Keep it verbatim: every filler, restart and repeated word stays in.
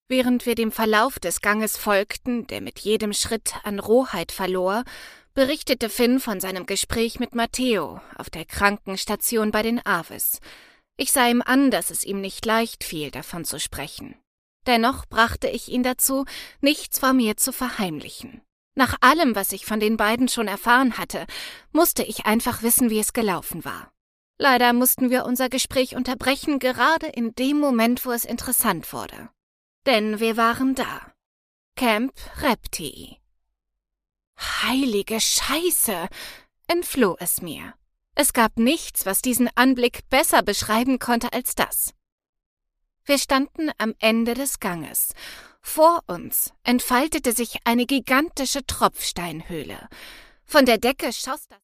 Während wir dem Verlauf des Ganges folgten, der mit jedem Schritt an Rohheit verlor, berichtete Finn von seinem Gespräch mit Matteo auf der Krankenstation bei den Aves. Ich sah ihm an, dass es ihm nicht leicht fiel, davon zu sprechen. Dennoch brachte ich ihn dazu, nichts vor mir zu verheimlichen. Nach allem, was ich von den beiden schon erfahren hatte, musste ich einfach wissen, wie es gelaufen war. Leider mussten wir unser Gespräch unterbrechen, gerade in dem Moment, wo es interessant wurde. Denn wir waren da. Camp Reptii. Heilige Scheiße, entfloh es mir. Es gab nichts, was diesen Anblick besser beschreiben konnte als das. Wir standen am Ende des Ganges. Vor uns entfaltete sich eine gigantische Tropfsteinhöhle. Von der Decke schoss das